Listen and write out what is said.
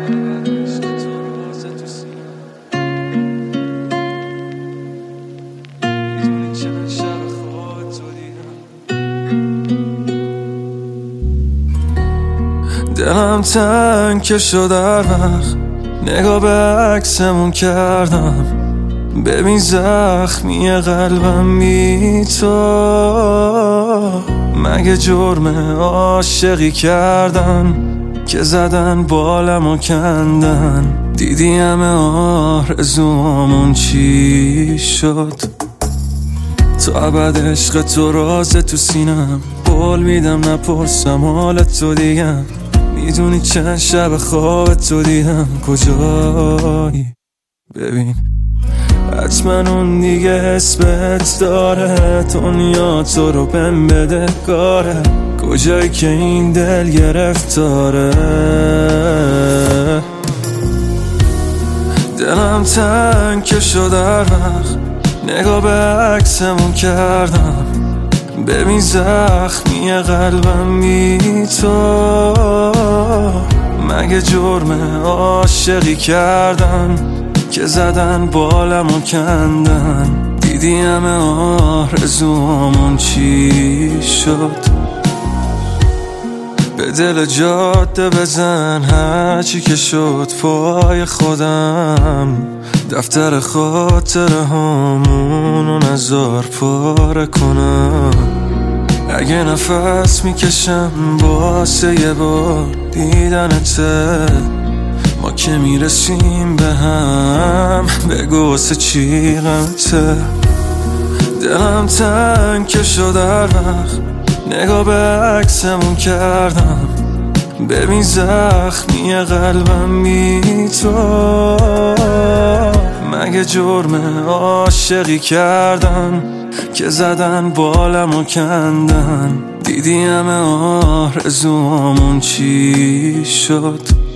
دلم تنگ که شد هر وقت نگاه به عکسمون کردم. ببین زخمی قلبم بی تو، مگه جرم عاشقی کردن که زدن بالمو کندن؟ دیدی همه آرزومون چی شد؟ تا ابد عشق تو رازه تو سینم، قول میدم نپرسم حالت تو دیگم. میدونی چند شب خواب تو دیدم کجایی؟ ببین حتما اون دیگه اسمت داره، دنیا تو رو بهم بده کاره. کجایی که این دل گرفتاره؟ دلم تنگ که شد هر وقت نگاه به عکسمون کردم. ببین زخمی قلبم بی تو، مگه جرم عاشقی کردن که زدن بالمو کندن؟ دیدی همه آرزومون چی شد؟ به دل جاده بزن هرچی که شد پای خودم. دفتر خاطره هامونو نزار پاره کنم. اگه نفس میکشم واسه یه بار دیدنته، ما که میرسیم به هم بگو واسه چی غمته؟ دلم تنگ که شد هر وقت نگاه به عکسمون کردم. ببین زخمی قلبم بی تو، مگه جرم عاشقی کردن که زدن بالمو کندن؟ دیدی همه آرزومون چی شد؟